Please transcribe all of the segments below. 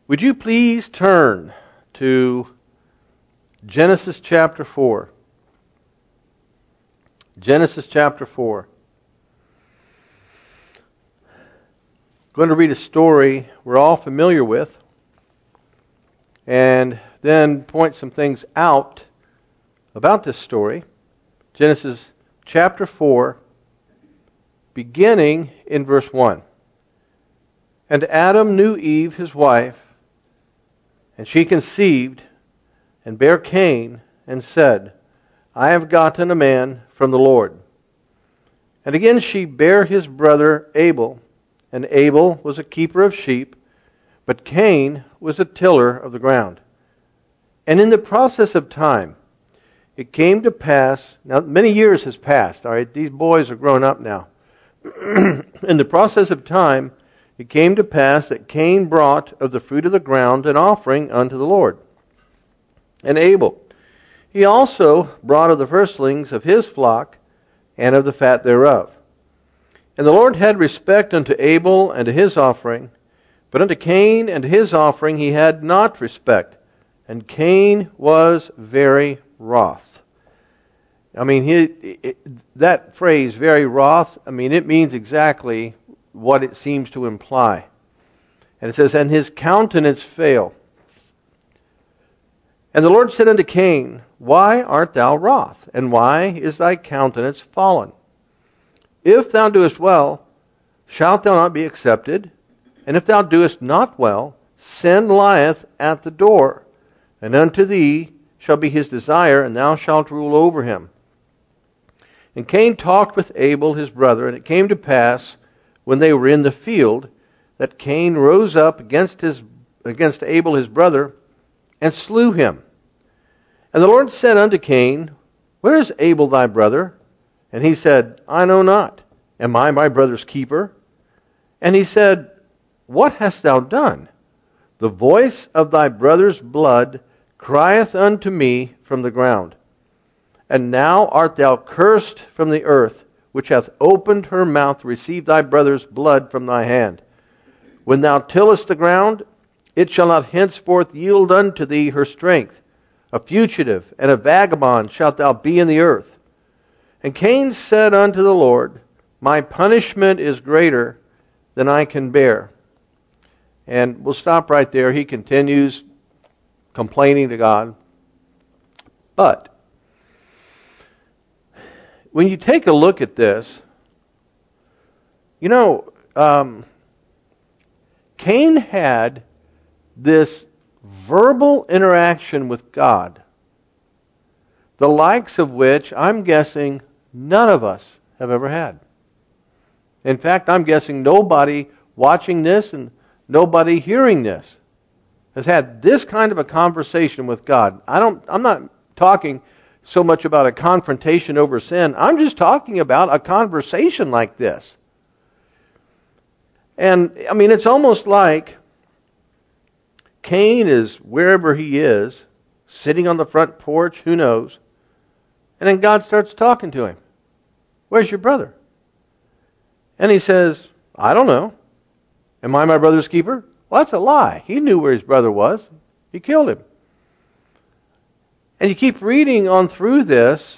Would you please turn to Genesis chapter 4? Genesis chapter 4. I'm going to read a story we're all familiar with, and then point some things out about this story. Genesis chapter 4, beginning in verse 1. And Adam knew Eve, his wife, and she conceived and bare Cain, and said, I have gotten a man from the Lord. And again she bare his brother Abel, and Abel was a keeper of sheep, but Cain was a tiller of the ground. And in the process of time, it came to pass, now many years has passed, all right, these boys are grown up now. In the process of time, it came to pass that Cain brought of the fruit of the ground an offering unto the Lord. And Abel, he also brought of the firstlings of his flock and of the fat thereof. And the Lord had respect unto Abel and to his offering, but unto Cain and to his offering he had not respect. And Cain was very wroth. I mean, that phrase, very wroth, I mean, it means exactly what it seems to imply. And it says, and his countenance failed. And the Lord said unto Cain, why art thou wroth? And why is thy countenance fallen? If thou doest well, shalt thou not be accepted? And if thou doest not well, sin lieth at the door, and unto thee shall be his desire, and thou shalt rule over him. And Cain talked with Abel his brother, and it came to pass, when they were in the field, that Cain rose up against Abel his brother, and slew him. And the Lord said unto Cain, where is Abel thy brother? And he said, I know not. Am I my brother's keeper? And he said, what hast thou done? The voice of thy brother's blood crieth unto me from the ground. And now art thou cursed from the earth, which hath opened her mouth to receive thy brother's blood from thy hand. When thou tillest the ground, it shall not henceforth yield unto thee her strength. A fugitive and a vagabond shalt thou be in the earth. And Cain said unto the Lord, my punishment is greater than I can bear. And we'll stop right there. He continues complaining to God. But when you take a look at this, Cain had this verbal interaction with God, the likes of which I'm guessing none of us have ever had. In fact, I'm guessing nobody watching this and nobody hearing this has had this kind of a conversation with God. I'm not talking so much about a confrontation over sin. I'm just talking about a conversation like this. And, I mean, it's almost like Cain is wherever he is, sitting on the front porch, who knows, and then God starts talking to him. Where's your brother? And he says, I don't know. Am I my brother's keeper? Well, that's a lie. He knew where his brother was. He killed him. And you keep reading on through this,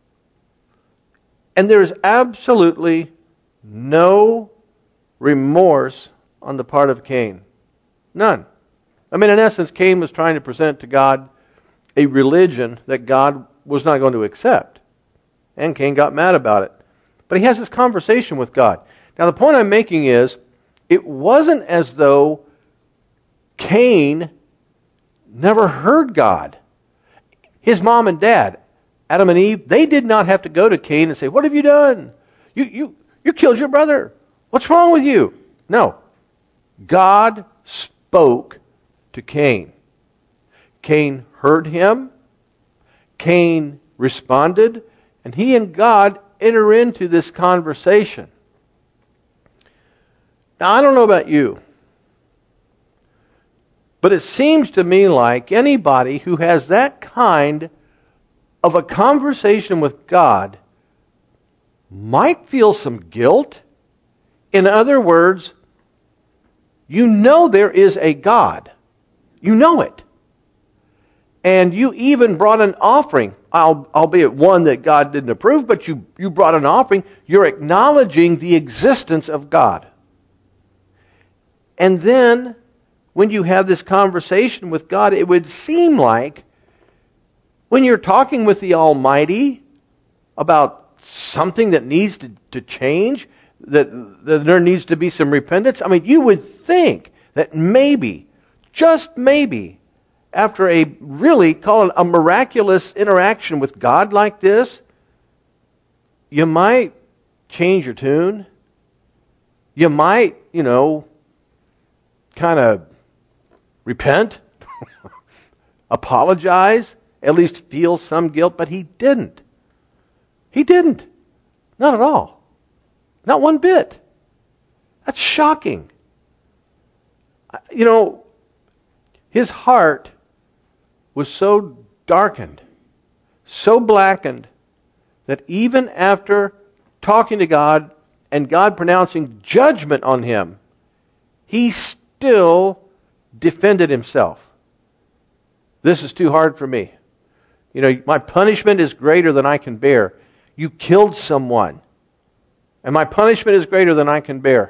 and there's absolutely no remorse on the part of Cain. None. I mean, in essence, Cain was trying to present to God a religion that God was not going to accept. And Cain got mad about it. But he has this conversation with God. Now, the point I'm making is, it wasn't as though Cain never heard God. His mom and dad, Adam and Eve, they did not have to go to Cain and say, what have you done? You killed your brother. What's wrong with you? No. God spoke to Cain. Cain heard him. Cain responded. And he and God enter into this conversation. Now, I don't know about you, but it seems to me like anybody who has that kind of a conversation with God might feel some guilt. In other words, you know there is a God. You know it. And you even brought an offering, albeit one that God didn't approve, but you brought an offering. You're acknowledging the existence of God. And then, when you have this conversation with God, it would seem like when you're talking with the Almighty about something that needs to change, that there needs to be some repentance, I mean, you would think that maybe, just maybe, after a really, call it a miraculous interaction with God like this, you might change your tune. You might, kind of repent, apologize, at least feel some guilt, but he didn't. He didn't. Not at all. Not one bit. That's shocking. His heart was so darkened, so blackened, that even after talking to God and God pronouncing judgment on him, he still defended himself. This is too hard for me. My punishment is greater than I can bear. You killed someone, and my punishment is greater than I can bear.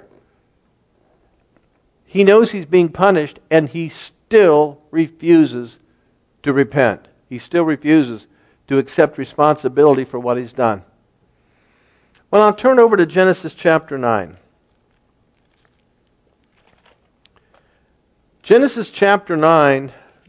He knows he's being punished, and he still refuses to repent. He still refuses to accept responsibility for what he's done. Well, I'll turn over to Genesis chapter 9. Genesis chapter 9,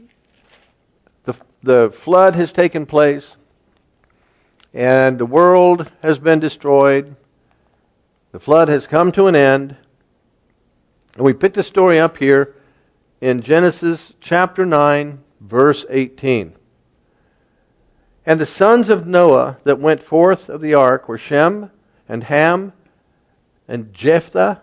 the flood has taken place, and the world has been destroyed. The flood has come to an end. And we pick the story up here in Genesis chapter 9, verse 18. And the sons of Noah that went forth of the ark were Shem and Ham and Japheth.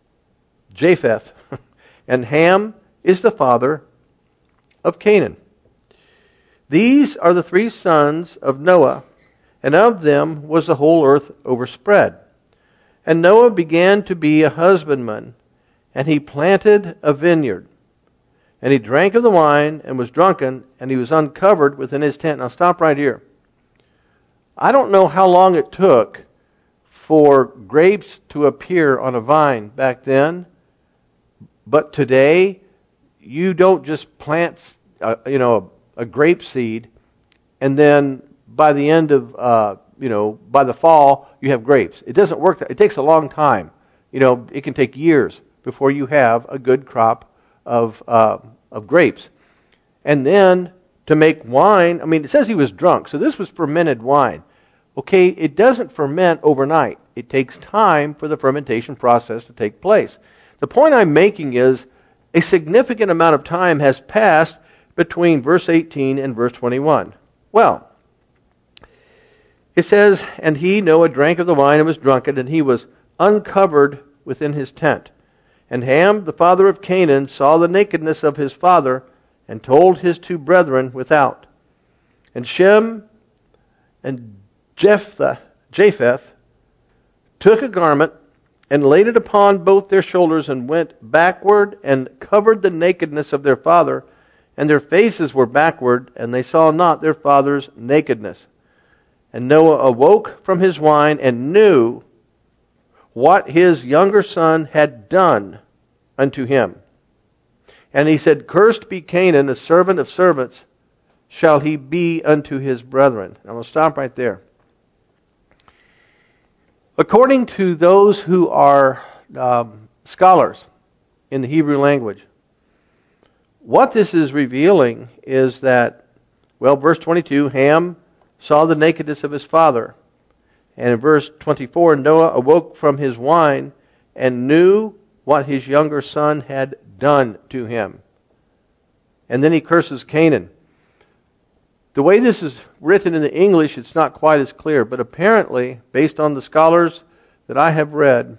And Ham is the father of Canaan. These are the three sons of Noah, and of them was the whole earth overspread. And Noah began to be a husbandman, and he planted a vineyard. And he drank of the wine, and was drunken, and he was uncovered within his tent. Now stop right here. I don't know how long it took for grapes to appear on a vine back then, but today, you don't just plant, a grape seed, and then by the end of, by the fall, you have grapes. It doesn't work. It takes a long time. It can take years before you have a good crop of grapes. And then to make wine, it says he was drunk, so this was fermented wine. Okay, it doesn't ferment overnight. It takes time for the fermentation process to take place. The point I'm making is a significant amount of time has passed between verse 18 and verse 21. Well, it says, and he, Noah, drank of the wine and was drunken, and he was uncovered within his tent. And Ham, the father of Canaan, saw the nakedness of his father, and told his two brethren without. And Shem and Japheth took a garment, and laid it upon both their shoulders, and went backward, and covered the nakedness of their father, and their faces were backward, and they saw not their father's nakedness. And Noah awoke from his wine, and knew what his younger son had done unto him. And he said, Cursed be Canaan, a servant of servants, shall he be unto his brethren. I'm going to stop right there. According to those who are scholars in the Hebrew language, what this is revealing is that, verse 22, Ham saw the nakedness of his father. And in verse 24, Noah awoke from his wine and knew what his younger son had done to him. And then he curses Canaan. The way this is written in the English, it's not quite as clear, but apparently, based on the scholars that I have read,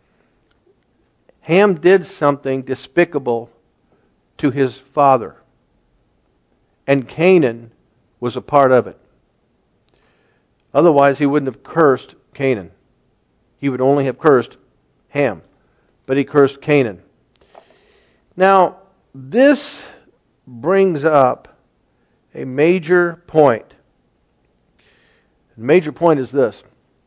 Ham did something despicable to his father, and Canaan was a part of it. Otherwise, he wouldn't have cursed Canaan. He would only have cursed Ham, but he cursed Canaan. Now, this brings up a major point. The major point is this.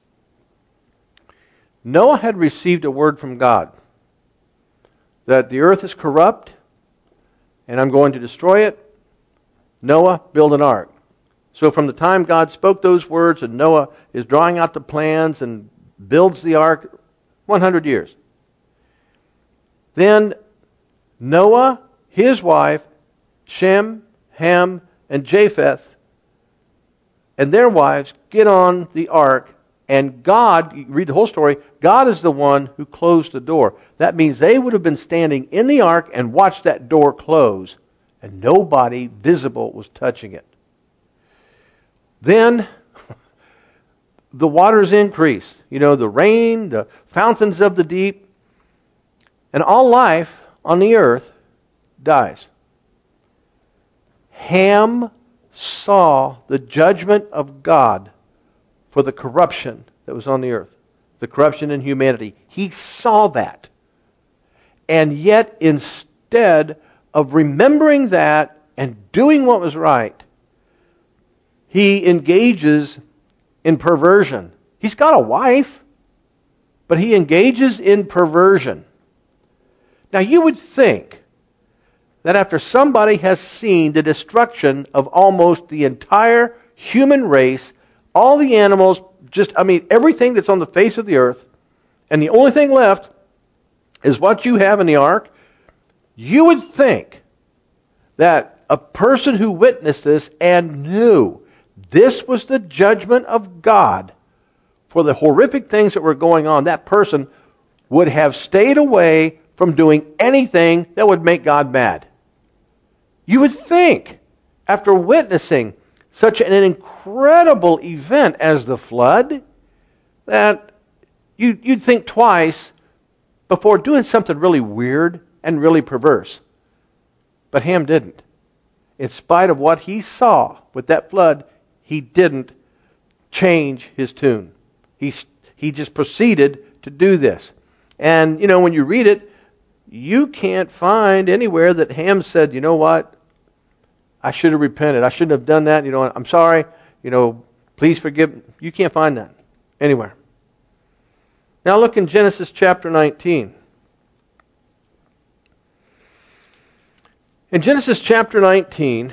Noah had received a word from God that the earth is corrupt and I'm going to destroy it. Noah, build an ark. So from the time God spoke those words and Noah is drawing out the plans and builds the ark, 100 years. Then Noah, his wife, Shem, Ham, and Japheth, and their wives get on the ark, and God, you read the whole story, God is the one who closed the door. That means they would have been standing in the ark and watched that door close, and nobody visible was touching it. Then the waters increase. You know, the rain, the fountains of the deep, and all life on the earth dies. Ham saw the judgment of God for the corruption that was on the earth, the corruption in humanity. He saw that. And yet, instead of remembering that and doing what was right, he engages in perversion. He's got a wife, but he engages in perversion. Now, you would think that after somebody has seen the destruction of almost the entire human race, all the animals, everything that's on the face of the earth, and the only thing left is what you have in the ark, you would think that a person who witnessed this and knew this was the judgment of God for the horrific things that were going on, that person would have stayed away from doing anything that would make God mad. You would think, after witnessing such an incredible event as the flood, that you'd think twice before doing something really weird and really perverse. But Ham didn't. In spite of what he saw with that flood, he didn't change his tune. He just proceeded to do this. And, when you read it, you can't find anywhere that Ham said, you know what? I should have repented. I shouldn't have done that. I'm sorry. Please forgive. You can't find that anywhere. Now look in Genesis chapter 19. In Genesis chapter 19,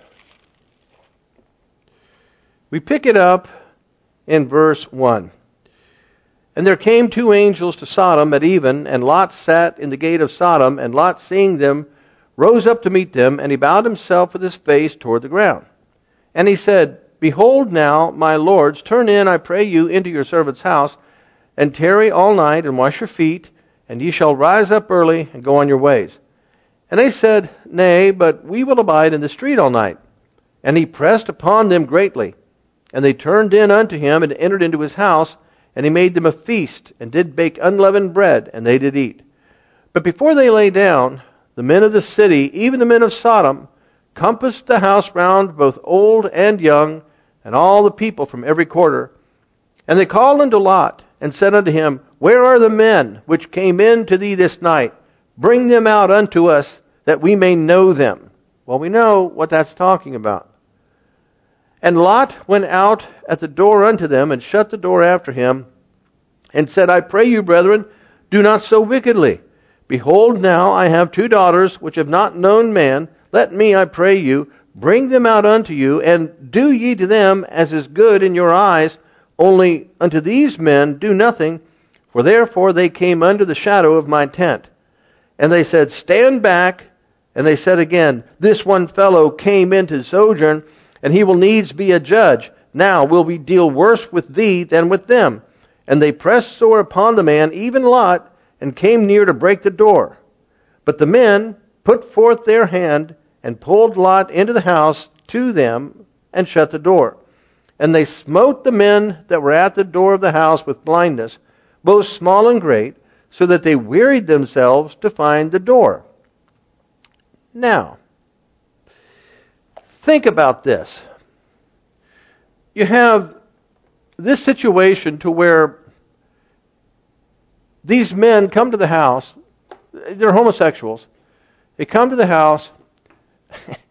we pick it up in verse 1. And there came 2 angels to Sodom at even, and Lot sat in the gate of Sodom, and Lot, seeing them, rose up to meet them, and he bowed himself with his face toward the ground. And he said, Behold now, my lords, turn in, I pray you, into your servant's house, and tarry all night, and wash your feet, and ye shall rise up early, and go on your ways. And they said, Nay, but we will abide in the street all night. And he pressed upon them greatly. And they turned in unto him, and entered into his house, and he made them a feast, and did bake unleavened bread, and they did eat. But before they lay down, the men of the city, even the men of Sodom, compassed the house round, both old and young, and all the people from every quarter. And they called unto Lot, and said unto him, Where are the men which came in to thee this night? Bring them out unto us, that we may know them. Well, we know what that's talking about. And Lot went out at the door unto them, and shut the door after him, and said, I pray you, brethren, do not so wickedly. Behold, now I have 2 daughters, which have not known man. Let me, I pray you, bring them out unto you, and do ye to them as is good in your eyes. Only unto these men do nothing, for therefore they came under the shadow of my tent. And they said, Stand back. And they said again, This one fellow came in to sojourn, and he will needs be a judge. Now will we deal worse with thee than with them. And they pressed sore upon the man, even Lot, and came near to break the door. But the men put forth their hand, and pulled Lot into the house to them, and shut the door. And they smote the men that were at the door of the house with blindness, both small and great, so that they wearied themselves to find the door. Now, think about this. You have this situation to where these men come to the house. They're homosexuals. They come to the house,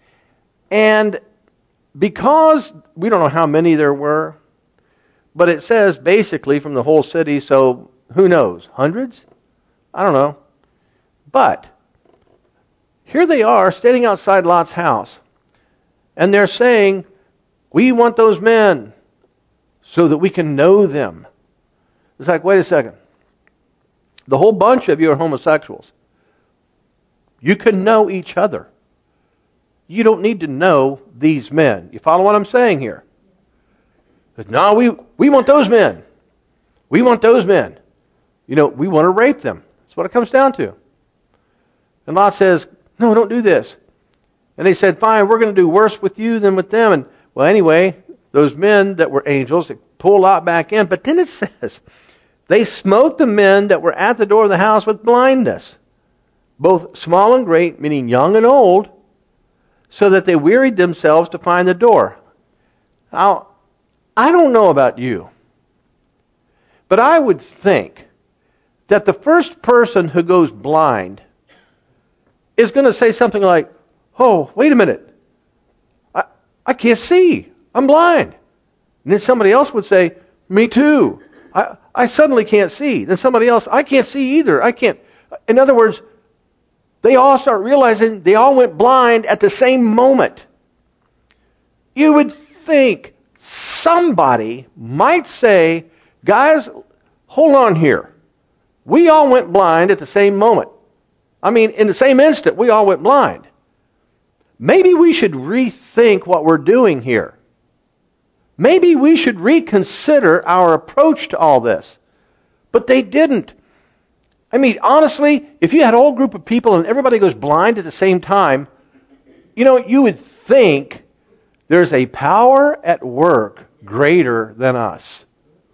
And because we don't know how many there were, but it says basically from the whole city, so who knows? Hundreds? I don't know. But here they are standing outside Lot's house, and they're saying, we want those men so that we can know them. It's like, wait a second. The whole bunch of you are homosexuals. You can know each other. You don't need to know these men. You follow what I'm saying here? But no, we want those men. We want those men. We want to rape them. That's what it comes down to. And Lot says, no, don't do this. And they said, fine, we're going to do worse with you than with them. And well, anyway, those men that were angels, they pull Lot back in. But then it says, they smote the men that were at the door of the house with blindness, both small and great, meaning young and old, so that they wearied themselves to find the door. Now, I don't know about you, but I would think that the first person who goes blind is going to say something like, oh, wait a minute. I can't see. I'm blind. And then somebody else would say, me too. I suddenly can't see. Then somebody else, I can't see either. I can't. In other words, they all start realizing they all went blind at the same moment. You would think somebody might say, guys, hold on here. We all went blind at the same moment. I mean, in the same instant, we all went blind. Maybe we should rethink what we're doing here. Maybe we should reconsider our approach to all this. But they didn't. I mean, honestly, if you had a whole group of people and everybody goes blind at the same time, you would think there's a power at work greater than us.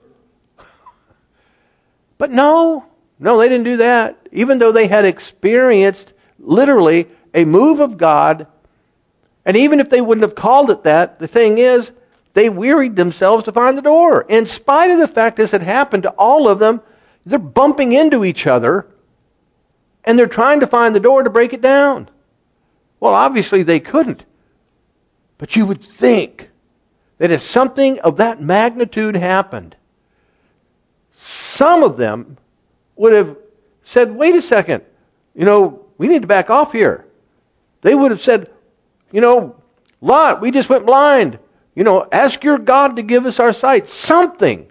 But no, they didn't do that. Even though they had experienced literally a move of God, and even if they wouldn't have called it that, the thing is, they wearied themselves to find the door. In spite of the fact this had happened to all of them, they're bumping into each other, and they're trying to find the door to break it down. Well, obviously they couldn't. But you would think that if something of that magnitude happened, some of them would have said, wait a second, we need to back off here. They would have said, Lot, we just went blind. Ask your God to give us our sight. Something.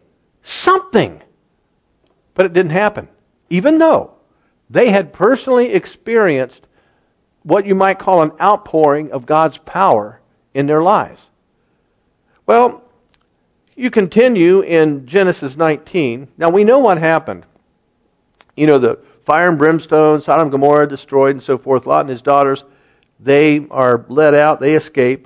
But it didn't happen. Even though they had personally experienced what you might call an outpouring of God's power in their lives. Well, you continue in Genesis 19. Now we know what happened. The fire and brimstone, Sodom and Gomorrah destroyed and so forth. Lot and his daughters, they are led out, they escape.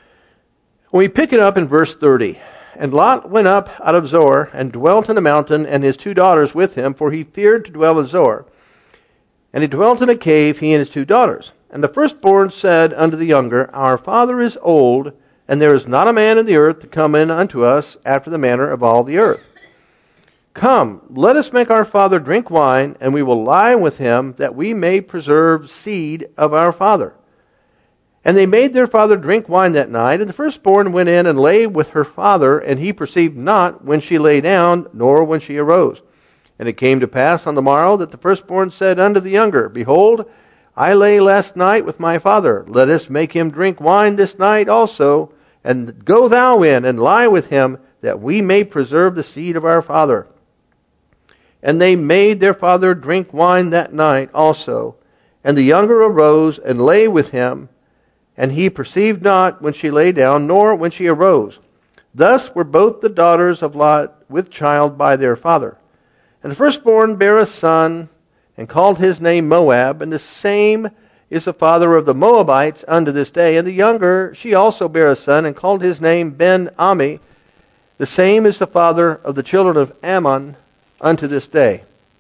We pick it up in verse 30. And Lot went up out of Zoar and dwelt in a mountain, and his 2 daughters with him, for he feared to dwell in Zoar. And he dwelt in a cave, he and his 2 daughters. And the firstborn said unto the younger, Our father is old, and there is not a man in the earth to come in unto us after the manner of all the earth. Come, let us make our father drink wine, and we will lie with him, that we may preserve seed of our father. And they made their father drink wine that night, and the firstborn went in and lay with her father, and he perceived not when she lay down, nor when she arose. And it came to pass on the morrow that the firstborn said unto the younger, Behold, I lay last night with my father. Let us make him drink wine this night also, and go thou in and lie with him, that we may preserve the seed of our father. And they made their father drink wine that night also. And the younger arose and lay with him, and he perceived not when she lay down, nor when she arose. Thus were both the daughters of Lot with child by their father. And the firstborn bare a son, and called his name Moab, and the same is the father of the Moabites unto this day. And the younger, she also bare a son, and called his name Ben-Ami. The same is the father of the children of Ammon unto this day.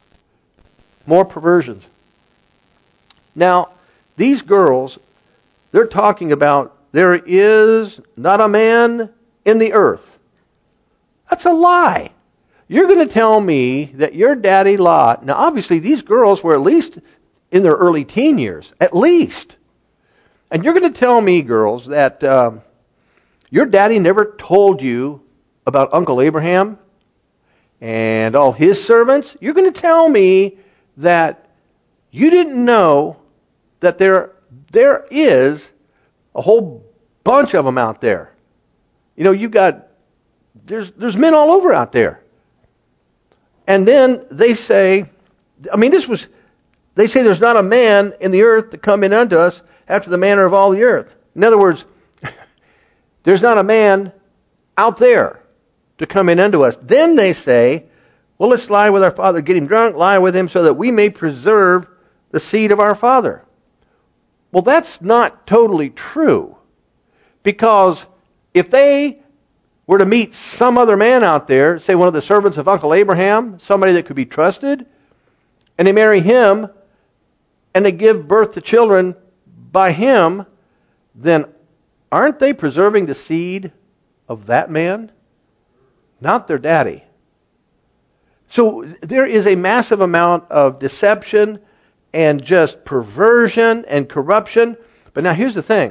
More perversions. Now, these girls, they're talking about there is not a man in the earth. That's a lie. You're going to tell me that your daddy Lot, now obviously these girls were at least in their early teen years, at least. And you're going to tell me, girls, that your daddy never told you about Uncle Abraham and all his servants? You're going to tell me that you didn't know that there is a whole bunch of them out there. You know, there's men all over out there. And then they say, they say there's not a man in the earth to come in unto us after the manner of all the earth. In other words, there's not a man out there to come in unto us. Then they say, well, let's lie with our father, get him drunk, lie with him so that we may preserve the seed of our father. Well, that's not totally true. Because if they were to meet some other man out there, say one of the servants of Uncle Abraham, somebody that could be trusted, and they marry him, and they give birth to children by him, then aren't they preserving the seed of that man? Not their daddy. So there is a massive amount of deception and just perversion and corruption. But now here's the thing.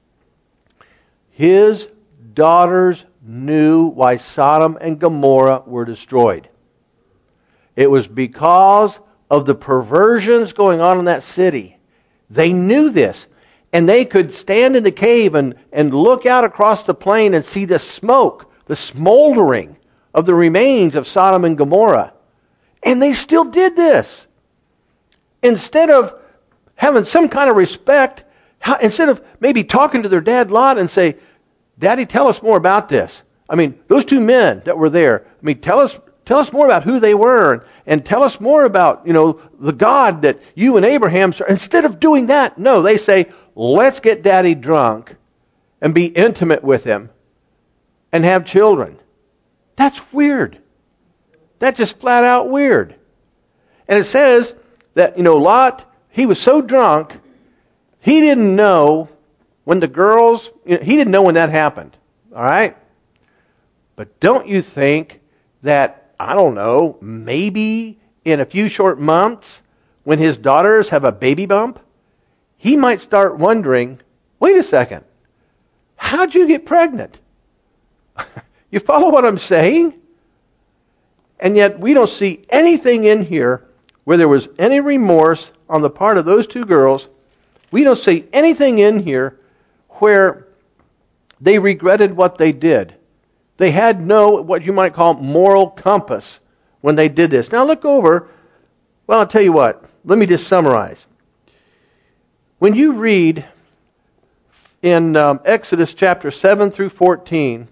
His daughters knew why Sodom and Gomorrah were destroyed. It was because of the perversions going on in that city. They knew this. And they could stand in the cave and look out across the plain and see the smoke, the smoldering of the remains of Sodom and Gomorrah. And they still did this. Instead of having some kind of respect, instead of maybe talking to their dad Lot and say, Daddy, tell us more about this. I mean, those two men that were there, tell us more about who they were and tell us more about, the God that you and Abraham served. Instead of doing that, no, they say, let's get Daddy drunk and be intimate with him and have children. That's weird. That's just flat out weird. And it says that, Lot, he was so drunk, he didn't know when the girls, he didn't know when that happened. All right? But don't you think that, I don't know, maybe in a few short months, when his daughters have a baby bump, he might start wondering, wait a second, how'd you get pregnant? You follow what I'm saying? And yet we don't see anything in here where there was any remorse on the part of those two girls. We don't see anything in here where they regretted what they did. They had no, what you might call, moral compass when they did this. Now look over, well, I'll tell you what, let me just summarize. When you read in Exodus chapter 7 through 14,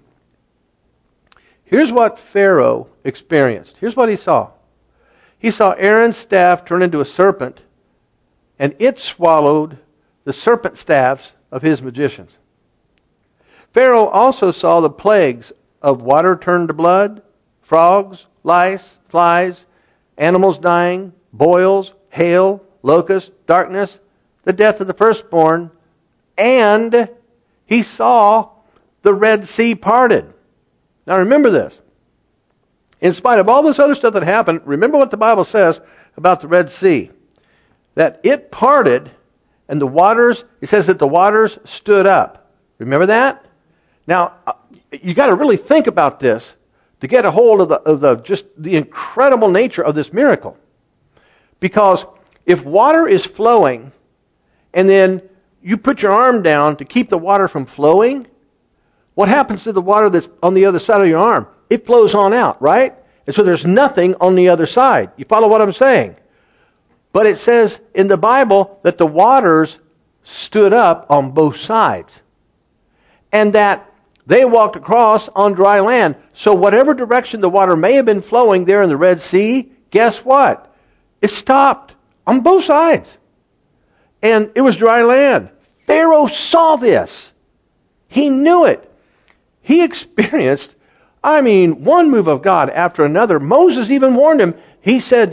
here's what Pharaoh experienced. Here's what he saw. He saw Aaron's staff turn into a serpent, and it swallowed the serpent staffs of his magicians. Pharaoh also saw the plagues of water turned to blood, frogs, lice, flies, animals dying, boils, hail, locusts, darkness, the death of the firstborn, and he saw the Red Sea parted. Now remember this. In spite of all this other stuff that happened, remember what the Bible says about the Red Sea. That it parted and the waters, it says that the waters stood up. Remember that? Now, you got to really think about this to get a hold of the incredible nature of this miracle. Because if water is flowing and then you put your arm down to keep the water from flowing, what happens to the water that's on the other side of your arm? It flows on out, right? And so there's nothing on the other side. You follow what I'm saying? But it says in the Bible that the waters stood up on both sides. And that they walked across on dry land. So whatever direction the water may have been flowing there in the Red Sea, guess what? It stopped on both sides. And it was dry land. Pharaoh saw this. He knew it. He experienced, one move of God after another. Moses even warned him. He said,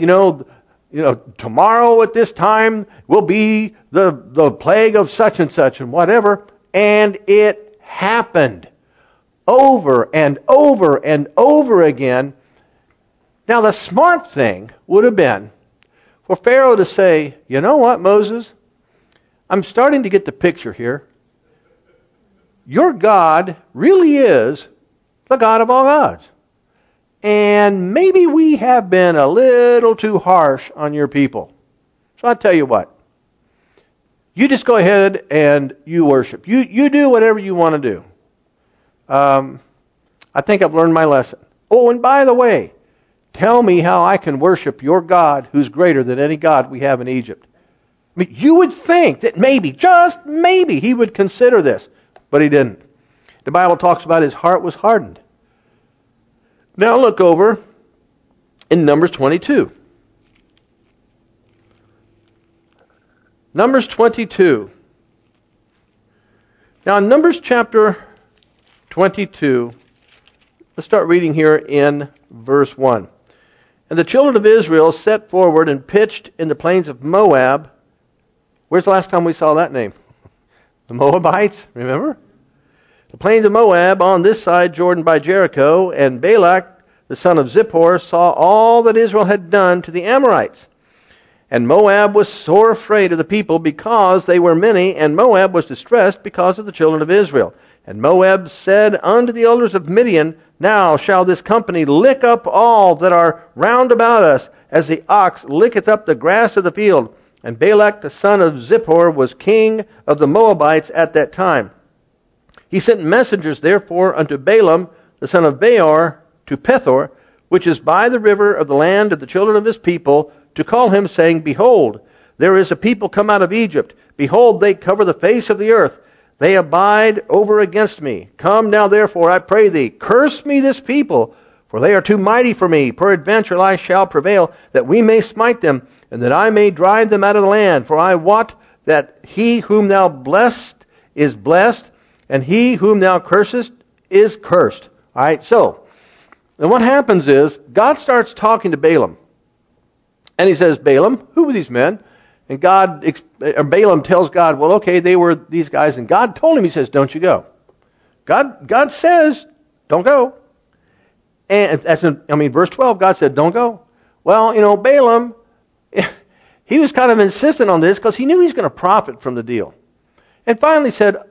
tomorrow at this time will be the plague of such and whatever. And it happened over and over and over again. Now the smart thing would have been for Pharaoh to say, you know what, Moses? I'm starting to get the picture here. Your God really is the God of all gods. And maybe we have been a little too harsh on your people. So I'll tell you what. You just go ahead and you worship. You do whatever you want to do. I think I've learned my lesson. Oh, and by the way, tell me how I can worship your God who's greater than any God we have in Egypt. I mean, you would think that maybe, just maybe, he would consider this. But he didn't. The Bible talks about his heart was hardened. Now look over in Numbers 22. Numbers 22. Now in Numbers chapter 22, let's start reading here in verse 1. And the children of Israel set forward and pitched in the plains of Moab. Where's the last time we saw that name? The Moabites, remember? The plains of Moab on this side Jordan by Jericho, and Balak, the son of Zippor, saw all that Israel had done to the Amorites. And Moab was sore afraid of the people because they were many, and Moab was distressed because of the children of Israel. And Moab said unto the elders of Midian, Now shall this company lick up all that are round about us, as the ox licketh up the grass of the field. And Balak the son of Zippor was king of the Moabites at that time. He sent messengers therefore unto Balaam the son of Beor to Pethor, which is by the river of the land of the children of his people, to call him, saying, Behold, there is a people come out of Egypt. Behold, they cover the face of the earth. They abide over against me. Come now therefore, I pray thee, curse me this people, for they are too mighty for me. Peradventure I shall prevail, that we may smite them, and that I may drive them out of the land. For I wot that he whom thou blessed is blessed, and he whom thou cursest is cursed. All right, so, and what happens is, God starts talking to Balaam. And he says, Balaam, who were these men? And Balaam tells God, well, okay, they were these guys. And God told him, he says, don't you go. God says, don't go. And verse 12, God said, don't go. Well, Balaam, he was kind of insistent on this because he knew he's going to profit from the deal. And finally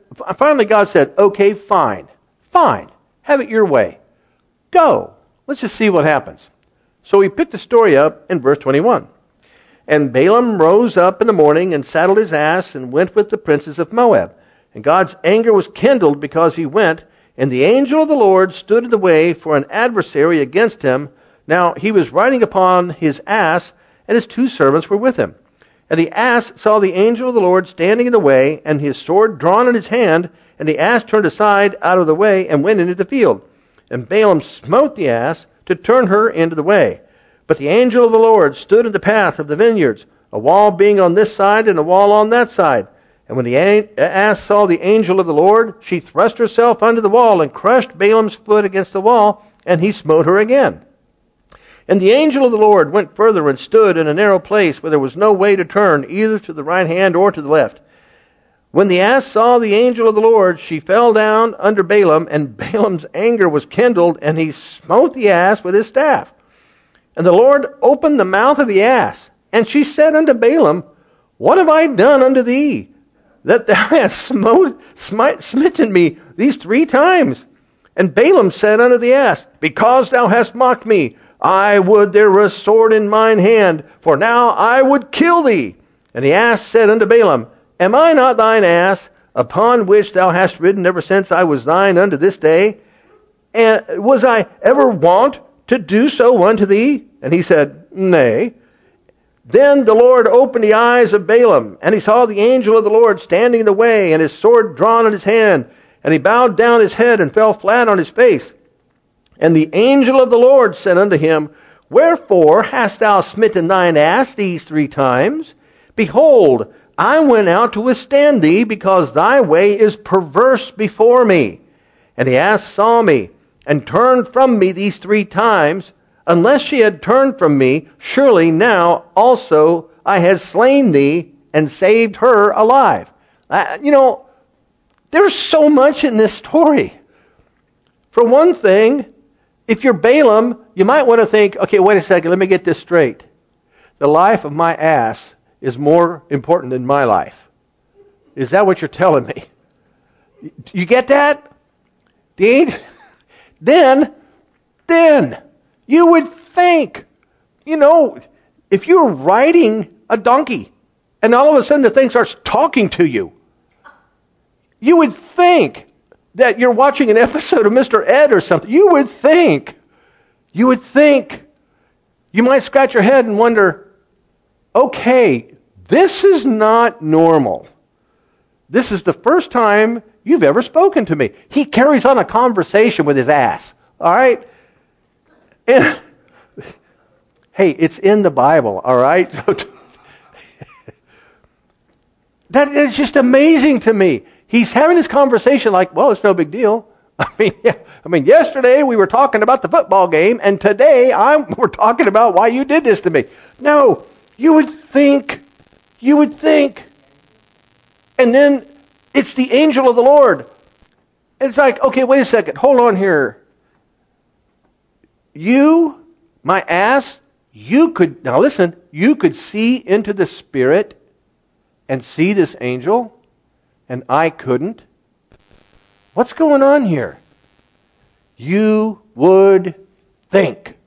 God said, okay, fine, have it your way. Go. Let's just see what happens. So we pick the story up in verse 21. And Balaam rose up in the morning and saddled his ass and went with the princes of Moab. And God's anger was kindled because he went, and the angel of the Lord stood in the way for an adversary against him. Now he was riding upon his ass, and his 2 servants were with him. And the ass saw the angel of the Lord standing in the way, and his sword drawn in his hand, and the ass turned aside out of the way and went into the field. And Balaam smote the ass to turn her into the way. But the angel of the Lord stood in the path of the vineyards, a wall being on this side and a wall on that side. And when the ass saw the angel of the Lord, she thrust herself under the wall and crushed Balaam's foot against the wall, and he smote her again. And the angel of the Lord went further and stood in a narrow place where there was no way to turn, either to the right hand or to the left. When the ass saw the angel of the Lord, she fell down under Balaam, and Balaam's anger was kindled, and he smote the ass with his staff. And the Lord opened the mouth of the ass, and she said unto Balaam, What have I done unto thee, that thou hast smitten me these 3 times? And Balaam said unto the ass, Because thou hast mocked me, I would there were a sword in mine hand, for now I would kill thee. And the ass said unto Balaam, Am I not thine ass, upon which thou hast ridden ever since I was thine unto this day? And was I ever wont to do so unto thee? And he said, Nay. Then the Lord opened the eyes of Balaam, and he saw the angel of the Lord standing in the way, and his sword drawn in his hand. And he bowed down his head and fell flat on his face. And the angel of the Lord said unto him, Wherefore hast thou smitten thine ass these 3 times? Behold, I went out to withstand thee, because thy way is perverse before me. And the ass saw me, and turned from me these 3 times. Unless she had turned from me, surely now also I had slain thee, and saved her alive. There's so much in this story. For one thing, if you're Balaam, you might want to think, okay, wait a second, let me get this straight. The life of my ass is more important than my life. Is that what you're telling me? You get that? Then you would think, if you're riding a donkey and all of a sudden the thing starts talking to you, you would think that you're watching an episode of Mr. Ed or something. You would think. You might scratch your head and wonder, okay, this is not normal. This is the first time you've ever spoken to me. He carries on a conversation with his ass. All right? And, hey, it's in the Bible, all right? That is just amazing to me. He's having this conversation like, well, it's no big deal. Yesterday we were talking about the football game, and today we're talking about why you did this to me. No, you would think. And then it's the angel of the Lord. And it's like, okay, wait a second, hold on here. You, my ass, you could see into the Spirit and see this angel, and I couldn't. What's going on here? You would think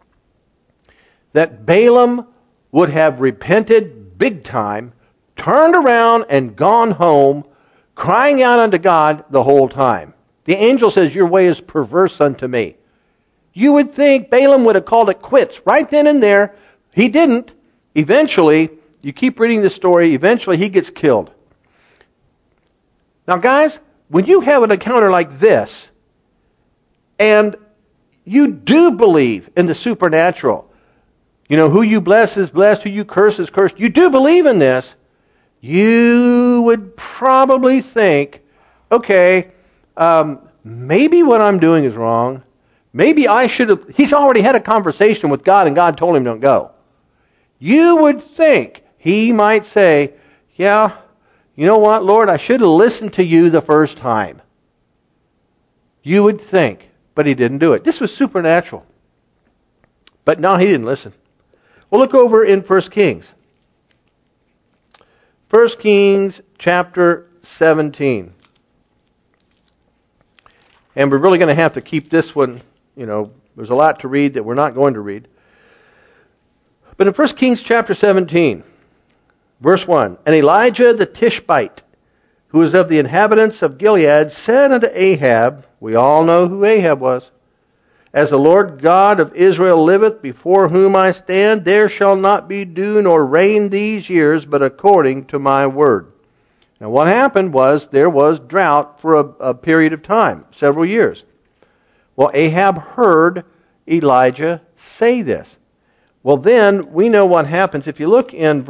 that Balaam would have repented big time, turned around and gone home, crying out unto God the whole time. The angel says, your way is perverse unto me. You would think Balaam would have called it quits right then and there. He didn't. Eventually, you keep reading the story, eventually he gets killed. Now guys, when you have an encounter like this, and you do believe in the supernatural, who you bless is blessed, who you curse is cursed, you do believe in this, you would probably think, okay, maybe what I'm doing is wrong. Maybe I should have... He's already had a conversation with God and God told him don't go. You would think he might say, yeah, you know what, Lord, I should have listened to you the first time. You would think, but he didn't do it. This was supernatural. But no, he didn't listen. Well, look over in 1 Kings. 1 Kings chapter 17. And we're really going to have to keep this one, there's a lot to read that we're not going to read. But in 1 Kings chapter 17, verse 1, and Elijah the Tishbite, who was of the inhabitants of Gilead, said unto Ahab, we all know who Ahab was, as the Lord God of Israel liveth, before whom I stand, there shall not be dew nor rain these years, but according to my word. Now what happened was there was drought for a period of time, several years. Well, Ahab heard Elijah say this. Well, then we know what happens. If you look in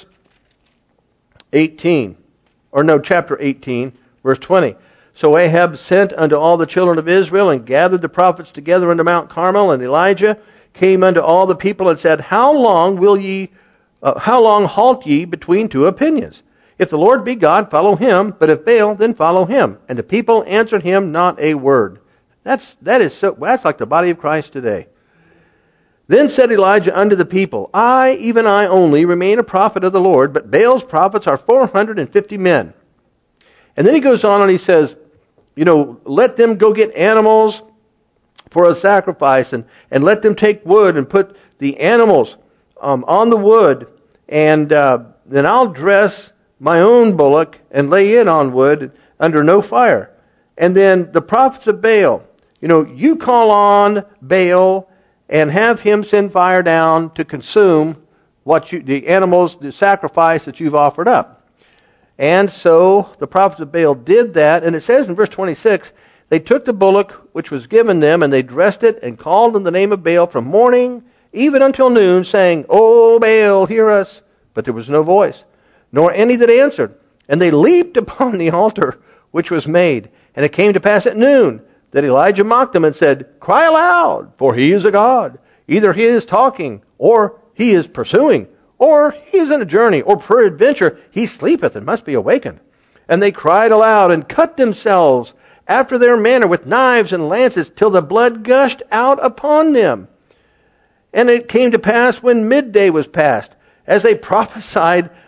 chapter 18, verse 20. So Ahab sent unto all the children of Israel and gathered the prophets together unto Mount Carmel, and Elijah came unto all the people and said, How long halt ye between two opinions? If the Lord be God, follow him, but if Baal, then follow him. And the people answered him not a word. That's like the body of Christ today. Then said Elijah unto the people, even I only, remain a prophet of the Lord, but Baal's prophets are 450 men. And then he goes on and he says, let them go get animals for a sacrifice, and let them take wood and put the animals on the wood, and then I'll dress my own bullock and lay it on wood under no fire. And then the prophets of Baal, you call on Baal and have him send fire down to consume the animals, the sacrifice that you've offered up. And so the prophets of Baal did that, and it says in verse 26, they took the bullock which was given them, and they dressed it, and called in the name of Baal from morning even until noon, saying, O Baal, hear us. But there was no voice, nor any that answered. And they leaped upon the altar which was made. And it came to pass at noon that Elijah mocked them and said, Cry aloud, for he is a god. Either he is talking, or he is pursuing, or he is in a journey, or peradventure he sleepeth and must be awakened. And they cried aloud and cut themselves after their manner with knives and lances till the blood gushed out upon them. And it came to pass when midday was past, as they prophesied,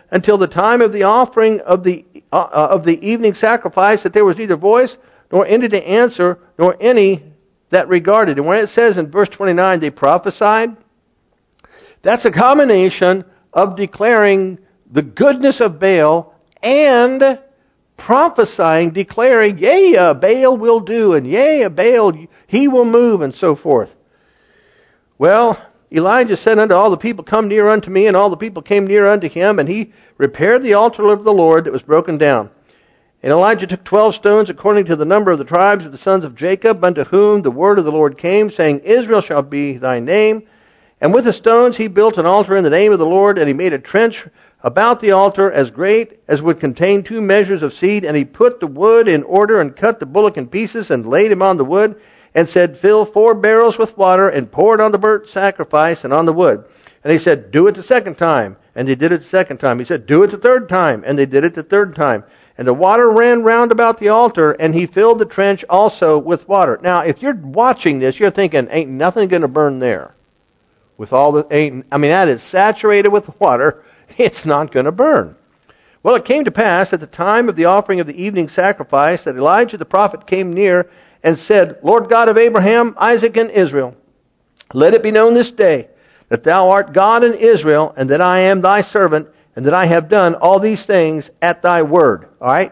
until the time of the offering of the evening sacrifice, that there was neither voice, nor any to answer, nor any that regarded. And when it says in verse 29, they prophesied, that's a combination of declaring the goodness of Baal and prophesying, declaring, yea, Baal will do, and yea, Baal, he will move, and so forth. Well, Elijah said unto all the people, come near unto me, and all the people came near unto him, and he repaired the altar of the Lord that was broken down. And Elijah took 12 stones according to the number of the tribes of the sons of Jacob, unto whom the word of the Lord came, saying, Israel shall be thy name. And with the stones he built an altar in the name of the Lord, and he made a trench about the altar as great as would contain 2 measures of seed. And he put the wood in order, and cut the bullock in pieces, and laid him on the wood, and said, fill 4 barrels with water, and pour it on the burnt sacrifice and on the wood. And he said, do it the second time. And they did it the second time. He said, do it the third time. And they did it the third time. And the water ran round about the altar, and he filled the trench also with water. Now, if you're watching this, you're thinking, ain't nothing going to burn there. With all the, that is saturated with water. It's not going to burn. Well, it came to pass at the time of the offering of the evening sacrifice that Elijah the prophet came near and said, Lord God of Abraham, Isaac, and Israel, let it be known this day that thou art God in Israel, and that I am thy servant, and that I have done all these things at thy word. All right?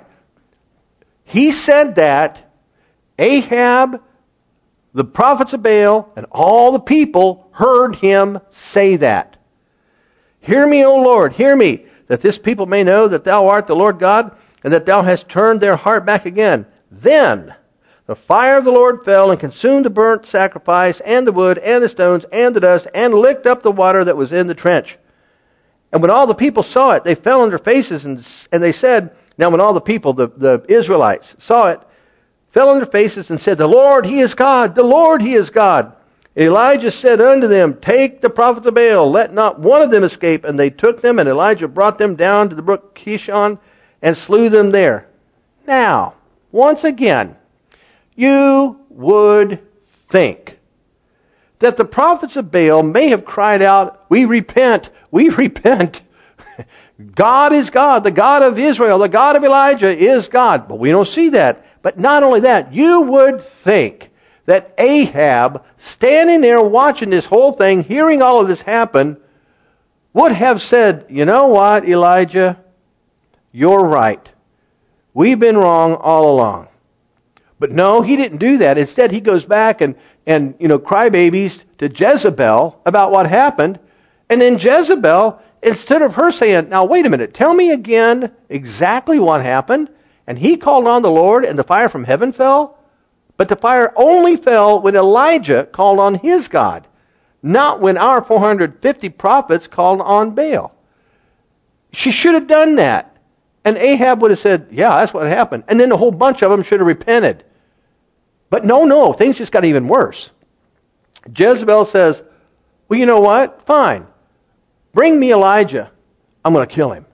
He said that. Ahab, the prophets of Baal, and all the people heard him say that. Hear me, O Lord, hear me, that this people may know that thou art the Lord God, and that thou hast turned their heart back again. Then the fire of the Lord fell and consumed the burnt sacrifice, and the wood, and the stones, and the dust, and licked up the water that was in the trench. And when all the people saw it, they fell on their faces, and they said, now when all the people, the Israelites, saw it, fell on their faces and said, the Lord, He is God, the Lord, He is God. Elijah said unto them, take the prophets of Baal, let not one of them escape. And they took them, and Elijah brought them down to the brook Kishon, and slew them there. Now, once again, you would think that the prophets of Baal may have cried out, we repent, we repent. God is God, the God of Israel, the God of Elijah is God. But we don't see that. But not only that, you would think that Ahab, standing there watching this whole thing, hearing all of this happen, would have said, you know what, Elijah, you're right. We've been wrong all along. But no, he didn't do that. Instead, he goes back and crybabies to Jezebel about what happened. And then Jezebel, instead of her saying, now wait a minute, tell me again exactly what happened. And he called on the Lord, and the fire from heaven fell. But the fire only fell when Elijah called on his God, not when our 450 prophets called on Baal. She should have done that. And Ahab would have said, yeah, that's what happened. And then a whole bunch of them should have repented. But no, things just got even worse. Jezebel says, well, you know what? Fine. Bring me Elijah. I'm going to kill him.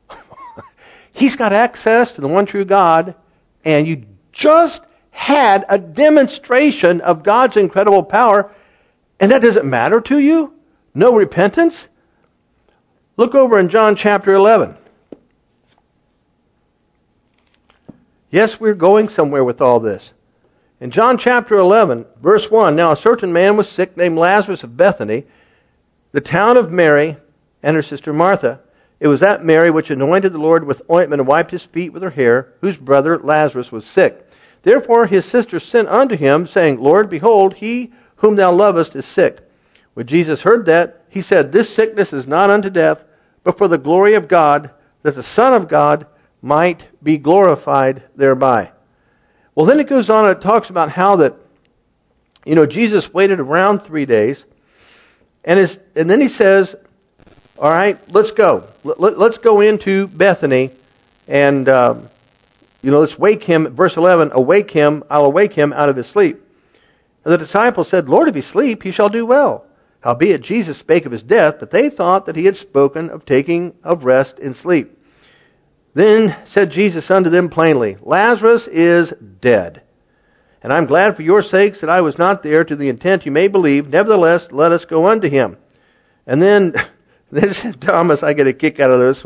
He's got access to the one true God, and you just had a demonstration of God's incredible power, and that doesn't matter to you? No repentance? Look over in John chapter 11. Yes, we're going somewhere with all this. In John chapter 11, verse 1, now a certain man was sick named Lazarus of Bethany, the town of Mary and her sister Martha. It was that Mary which anointed the Lord with ointment and wiped his feet with her hair, whose brother Lazarus was sick. Therefore his sister sent unto him, saying, Lord, behold, he whom thou lovest is sick. When Jesus heard that, he said, this sickness is not unto death, but for the glory of God, that the Son of God might be glorified thereby. Well, then it goes on and it talks about how that, Jesus waited around 3 days, and then he says, all right, let's go. Let's go into Bethany, and let's wake him. Verse 11, awake him, I'll awake him out of his sleep. And the disciples said, Lord, if he sleep, he shall do well. Howbeit Jesus spake of his death, but they thought that he had spoken of taking of rest in sleep. Then said Jesus unto them plainly, Lazarus is dead. And I'm glad for your sakes that I was not there, to the intent you may believe. Nevertheless, let us go unto him. And then, this Thomas, I get a kick out of this one.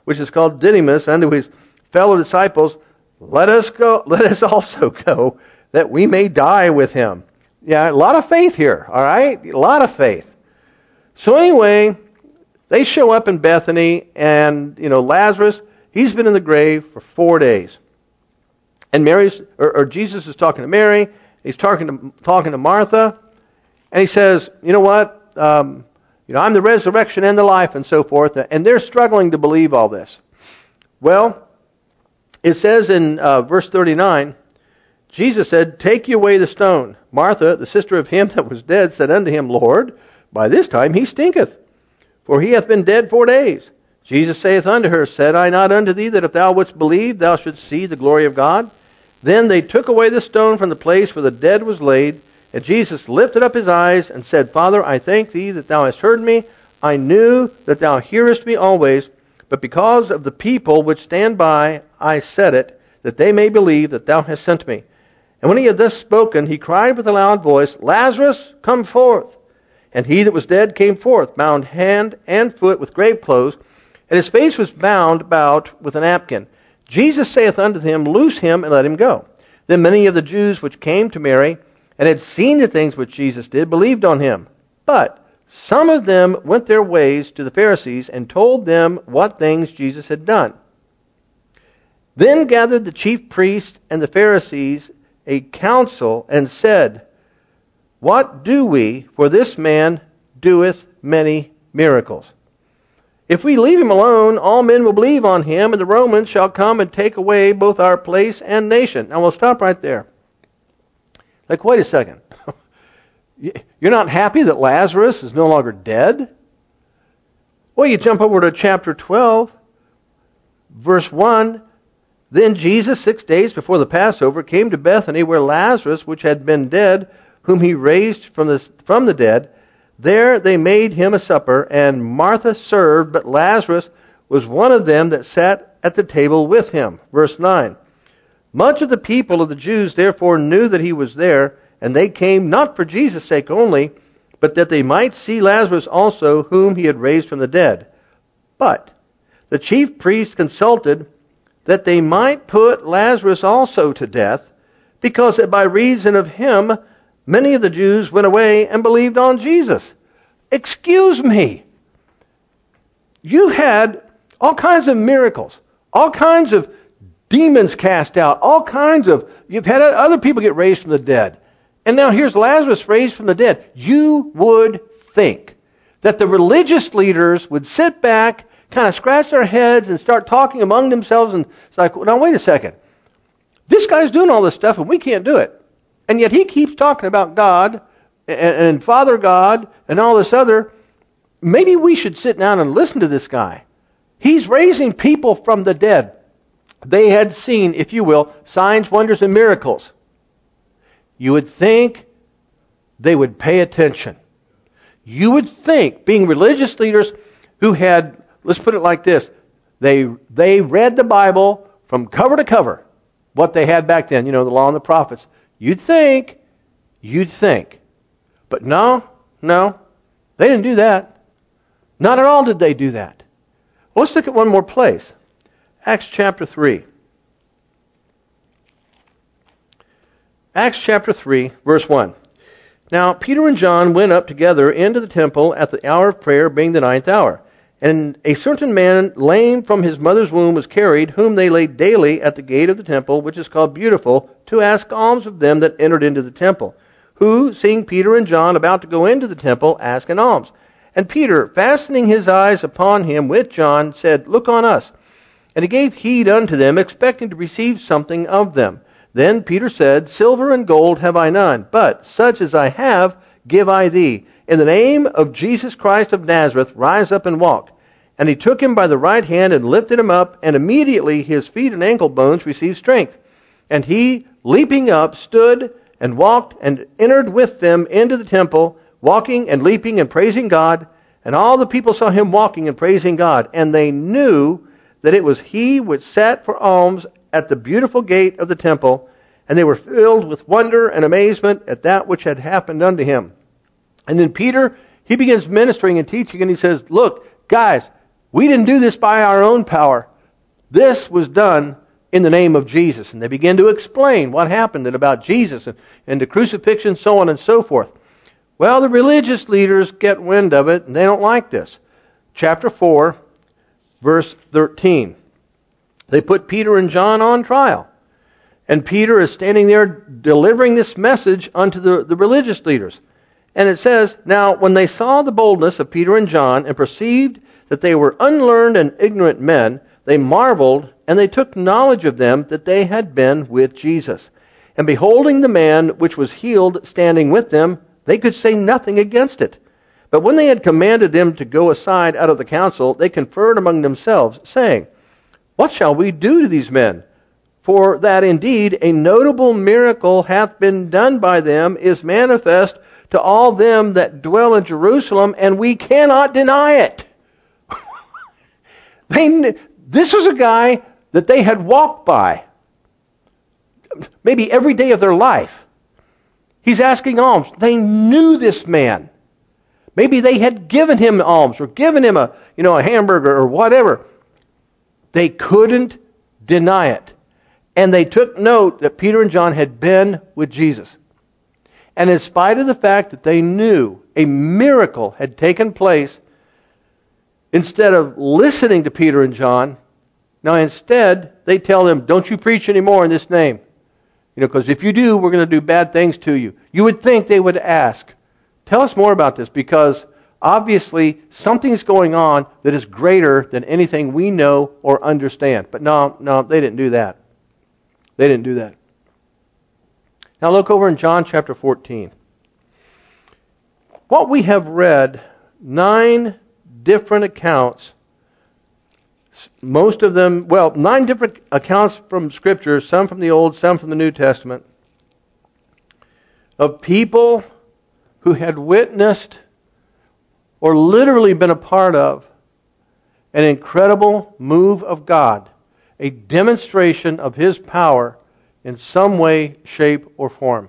which is called Didymus, unto his fellow disciples, let us also go, that we may die with him. Yeah, a lot of faith here, all right? A lot of faith. So anyway, they show up in Bethany, and, Lazarus, he's been in the grave for 4 days. And Jesus is talking to Mary, he's talking to Martha, and he says, you know what? I'm the resurrection and the life, and so forth. And they're struggling to believe all this. Well, it says in verse 39, Jesus said, take ye away the stone. Martha, the sister of him that was dead, said unto him, Lord, by this time he stinketh, for he hath been dead 4 days. Jesus saith unto her, said I not unto thee that if thou wouldst believe, thou shouldst see the glory of God? Then they took away the stone from the place where the dead was laid. And Jesus lifted up his eyes and said, Father, I thank thee that thou hast heard me. I knew that thou hearest me always, but because of the people which stand by, I said it, that they may believe that thou hast sent me. And when he had thus spoken, he cried with a loud voice, Lazarus, come forth. And he that was dead came forth, bound hand and foot with grave clothes, and his face was bound about with a napkin. Jesus saith unto him, loose him and let him go. Then many of the Jews which came to Mary, and had seen the things which Jesus did, believed on him. But some of them went their ways to the Pharisees, and told them what things Jesus had done. Then gathered the chief priests and the Pharisees a council, and said, what do we? For this man doeth many miracles. If we leave him alone, all men will believe on him, and the Romans shall come and take away both our place and nation. Now we'll stop right there. Like, wait a second. You're not happy that Lazarus is no longer dead? Well, you jump over to chapter 12, verse 1. Then Jesus, 6 days before the Passover, came to Bethany, where Lazarus, which had been dead, whom he raised from the dead, there they made him a supper, and Martha served, but Lazarus was one of them that sat at the table with him. Verse 9. Much of the people of the Jews therefore knew that he was there, and they came not for Jesus' sake only, but that they might see Lazarus also, whom he had raised from the dead. But the chief priests consulted that they might put Lazarus also to death, because that by reason of him many of the Jews went away and believed on Jesus. Excuse me. You had all kinds of miracles, all kinds of demons cast out, you've had other people get raised from the dead. And now here's Lazarus raised from the dead. You would think that the religious leaders would sit back, kind of scratch their heads and start talking among themselves, and it's like, now wait a second. This guy's doing all this stuff and we can't do it. And yet he keeps talking about God and Father God and all this other. Maybe we should sit down and listen to this guy. He's raising people from the dead. They had seen, if you will, signs, wonders, and miracles. You would think they would pay attention. You would think, being religious leaders who had, let's put it like this, they read the Bible from cover to cover, what they had back then, the law and the prophets. You'd think. But no, they didn't do that. Not at all did they do that. Well, let's look at one more place. Acts chapter 3. Acts chapter 3, verse 1. Now Peter and John went up together into the temple at the hour of prayer, being the 9th hour. And a certain man, lame from his mother's womb, was carried, whom they laid daily at the gate of the temple, which is called Beautiful, to ask alms of them that entered into the temple, who, seeing Peter and John about to go into the temple, asked an alms. And Peter, fastening his eyes upon him with John, said, Look on us. And he gave heed unto them, expecting to receive something of them. Then Peter said, Silver and gold have I none, but such as I have give I thee. In the name of Jesus Christ of Nazareth, rise up and walk. And he took him by the right hand and lifted him up, and immediately his feet and ankle bones received strength. And he, leaping up, stood and walked and entered with them into the temple, walking and leaping and praising God. And all the people saw him walking and praising God. And they knew that it was he which sat for alms at the beautiful gate of the temple. And they were filled with wonder and amazement at that which had happened unto him. And then Peter, he begins ministering and teaching, and he says, Look, guys, We didn't do this by our own power. This was done in the name of Jesus. And they begin to explain what happened and about Jesus and the crucifixion, so on and so forth. Well, the religious leaders get wind of it, and they don't like this. Chapter 4, verse 13. They put Peter and John on trial. And Peter is standing there delivering this message unto the religious leaders. And it says, "Now when they saw the boldness of Peter and John, and perceived that they were unlearned and ignorant men, they marveled, and they took knowledge of them that they had been with Jesus. And beholding the man which was healed standing with them, they could say nothing against it. But when they had commanded them to go aside out of the council, they conferred among themselves, saying, What shall we do to these men? For that indeed a notable miracle hath been done by them is manifest to all them that dwell in Jerusalem, and we cannot deny it." This was a guy that they had walked by maybe every day of their life. He's asking alms. They knew this man. Maybe they had given him alms or given him a hamburger or whatever. They couldn't deny it. And they took note that Peter and John had been with Jesus. And in spite of the fact that they knew a miracle had taken place, instead of listening to Peter and John, now instead they tell them, "Don't you preach anymore in this name. Because if you do, we're going to do bad things to you." You would think they would ask, "Tell us more about this, because obviously something's going on that is greater than anything we know or understand." But no, they didn't do that. They didn't do that. Now look over in John chapter 14. What we have read, 9 different accounts, most of them, 9 different accounts from Scripture, some from the Old, some from the New Testament, of people who had witnessed or literally been a part of an incredible move of God, a demonstration of His power in some way, shape, or form.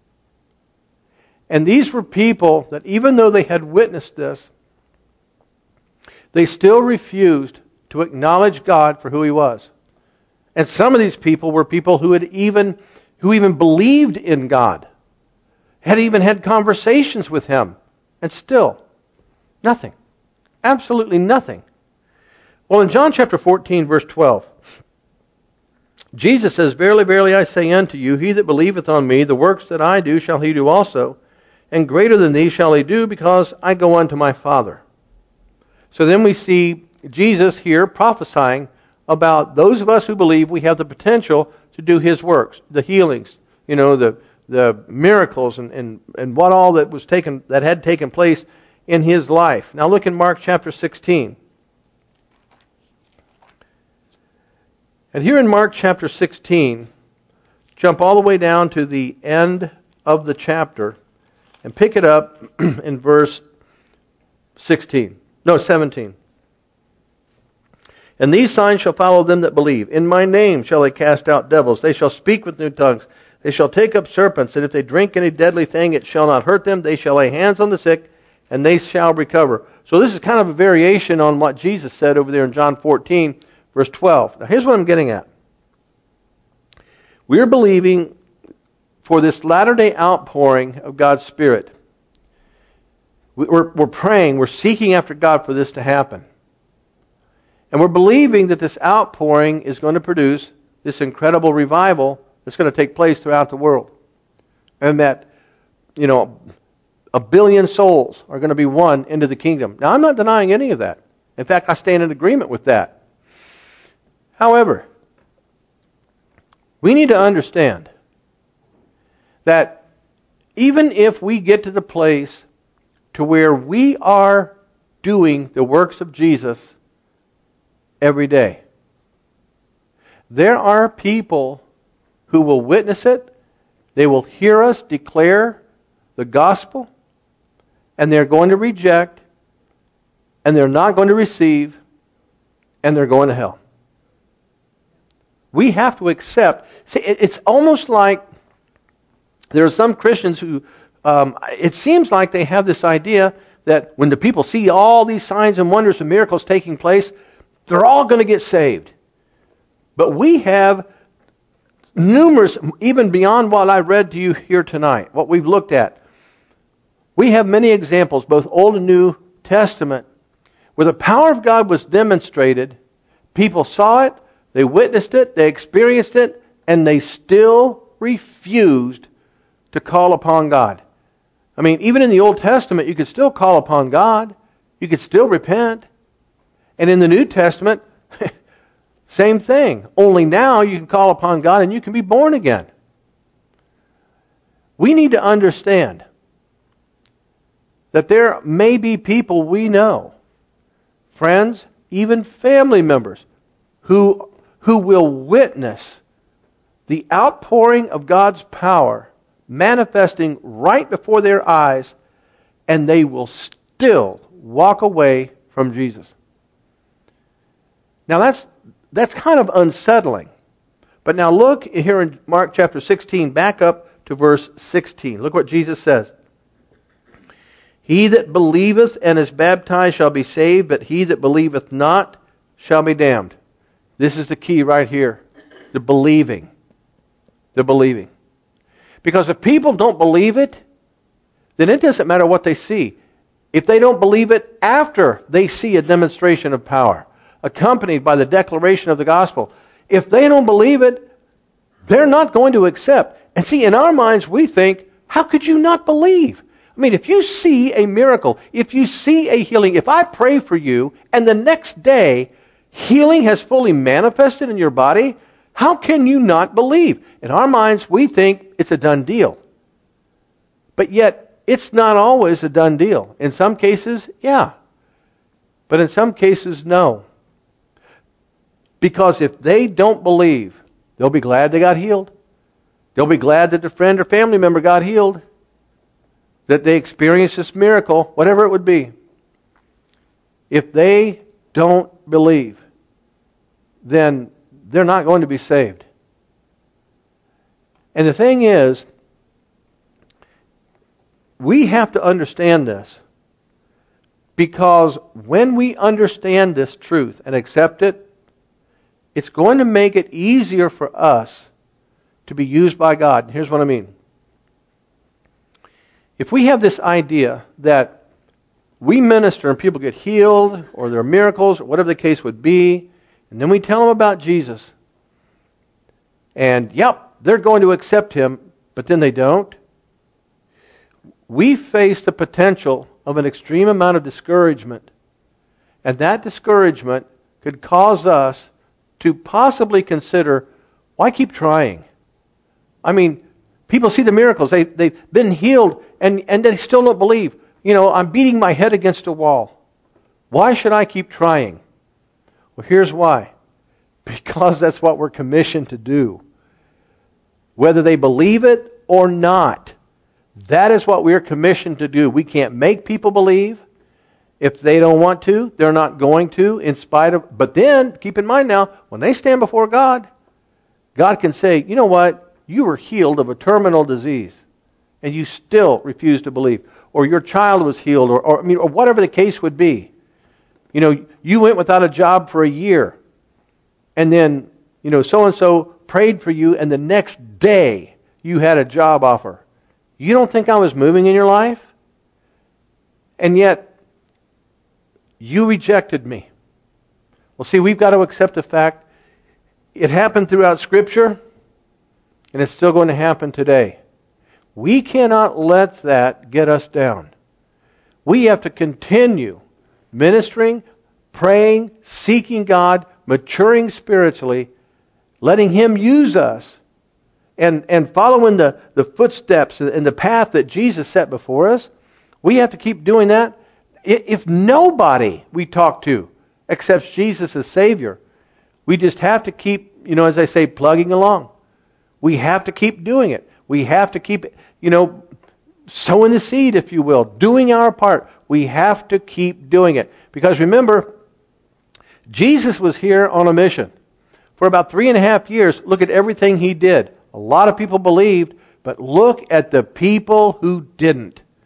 And these were people that even though they had witnessed this, they still refused to acknowledge God for who He was. And some of these people were people who even believed in God, had even had conversations with Him, and still nothing. Absolutely nothing. Well, in John chapter 14, verse 12, Jesus says, "Verily, verily, I say unto you, he that believeth on me, the works that I do shall he do also, and greater than these shall he do, because I go unto my Father." So then we see Jesus here prophesying about those of us who believe we have the potential to do His works, the healings, the miracles, and what all that had taken place in His life. Now look in Mark chapter 16. And here in Mark chapter 16, jump all the way down to the end of the chapter and pick it up in verse 17. "And these signs shall follow them that believe. In my name shall they cast out devils. They shall speak with new tongues. They shall take up serpents. And if they drink any deadly thing, it shall not hurt them. They shall lay hands on the sick, and they shall recover." So this is kind of a variation on what Jesus said over there in John 14, verse 12. Now here's what I'm getting at. We're believing for this latter-day outpouring of God's Spirit. We're praying, we're seeking after God for this to happen. And we're believing that this outpouring is going to produce this incredible revival that's going to take place throughout the world. And that, 1 billion souls are going to be won into the kingdom. Now, I'm not denying any of that. In fact, I stand in agreement with that. However, we need to understand that even if we get to the place to where we are doing the works of Jesus every day, there are people who will witness it, they will hear us declare the gospel, and they're going to reject, and they're not going to receive, and they're going to hell. We have to accept. See, it's almost like there are some Christians who, it seems like they have this idea that when the people see all these signs and wonders and miracles taking place, they're all going to get saved. But we have numerous, even beyond what I read to you here tonight, what we've looked at. We have many examples, both Old and New Testament, where the power of God was demonstrated. People saw it, they witnessed it, they experienced it, and they still refused to call upon God. I mean, even in the Old Testament, you could still call upon God. You could still repent. And in the New Testament, same thing. Only now you can call upon God and you can be born again. We need to understand that there may be people we know, friends, even family members, who will witness the outpouring of God's power manifesting right before their eyes, and they will still walk away from Jesus. Now that's kind of unsettling. But now look here in Mark chapter 16, back up to verse 16. Look what Jesus says. He that believeth and is baptized shall be saved, but he that believeth not shall be damned. This is the key right here. The believing. The believing. Because if people don't believe it, then it doesn't matter what they see. If they don't believe it after they see a demonstration of power, accompanied by the declaration of the gospel, if they don't believe it, they're not going to accept. And see, in our minds, we think, how could you not believe? I mean, if you see a miracle, if you see a healing, if I pray for you, and the next day, healing has fully manifested in your body, how can you not believe? In our minds, we think it's a done deal. But yet, it's not always a done deal. In some cases, yeah. But in some cases, no. Because if they don't believe, they'll be glad they got healed. They'll be glad that their friend or family member got healed. That they experienced this miracle, whatever it would be. If they don't believe, then they're not going to be saved. And the thing is, we have to understand this. Because when we understand this truth and accept it, it's going to make it easier for us to be used by God. And here's what I mean. If we have this idea that we minister and people get healed, or there are miracles, or whatever the case would be, and then we tell them about Jesus, and yep, they're going to accept Him, but then they don't, we face the potential of an extreme amount of discouragement. And that discouragement could cause us to possibly consider, why keep trying? I mean, people see the miracles. They've been healed, and they still don't believe. You know, I'm beating my head against a wall. Why should I keep trying? Well, here's why. Because that's what we're commissioned to do. Whether they believe it or not, that is what we're commissioned to do. We can't make people believe. If they don't want to, they're not going to, in spite of... But then, keep in mind now, when they stand before God, God can say, you know what? You were healed of a terminal disease, and you still refuse to believe. Or your child was healed, or whatever the case would be. You know, you went without a job for a year, and then, so-and-so prayed for you, and the next day you had a job offer. You don't think I was moving in your life? And yet, you rejected me. Well, see, we've got to accept the fact it happened throughout Scripture, and it's still going to happen today. We cannot let that get us down. We have to continue ministering, praying, seeking God, maturing spiritually, letting Him use us, and following the footsteps and the path that Jesus set before us. We have to keep doing that. If nobody we talk to accepts Jesus as Savior, we just have to keep, as I say, plugging along. We have to keep doing it. We have to keep, sowing the seed, if you will, doing our part. We have to keep doing it. Because remember, Jesus was here on a mission. For about 3.5 years, look at everything He did. A lot of people believed, but look at the people who didn't.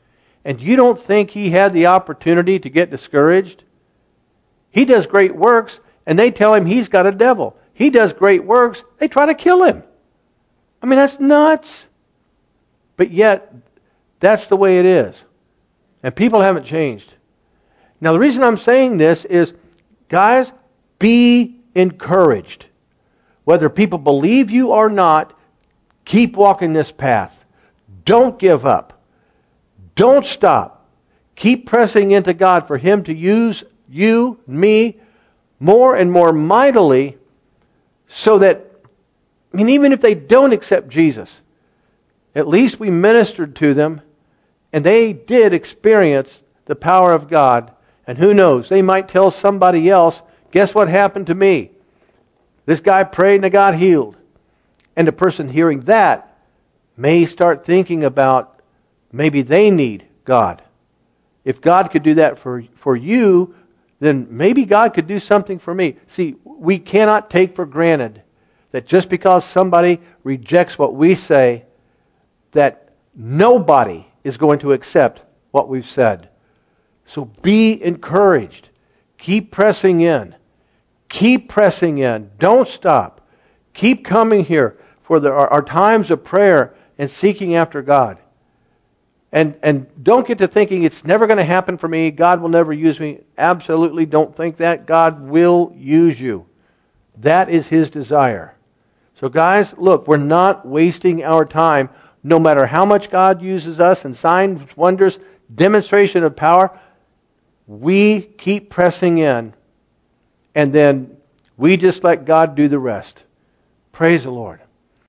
And you don't think he had the opportunity to get discouraged? He does great works, and they tell him he's got a devil. He does great works, they try to kill him. I mean, that's nuts. But yet, that's the way it is. And people haven't changed. Now, the reason I'm saying this is, guys, be encouraged. Whether people believe you or not, keep walking this path. Don't give up. Don't stop. Keep pressing into God for Him to use you, me, more and more mightily, so that, I mean, even if they don't accept Jesus, at least we ministered to them, and they did experience the power of God. And who knows, they might tell somebody else, guess what happened to me? This guy prayed and I got healed. And the person hearing that may start thinking about maybe they need God. If God could do that for you, then maybe God could do something for me. See, we cannot take for granted that just because somebody rejects what we say, that nobody is going to accept what we've said. So be encouraged. Keep pressing in. Keep pressing in. Don't stop. Keep coming here for our times of prayer and seeking after God. And don't get to thinking it's never going to happen for me. God will never use me. Absolutely don't think that. God will use you. That is His desire. So guys, look, we're not wasting our time. No matter how much God uses us in signs, wonders, demonstration of power, we keep pressing in. And then we just let God do the rest. Praise the Lord.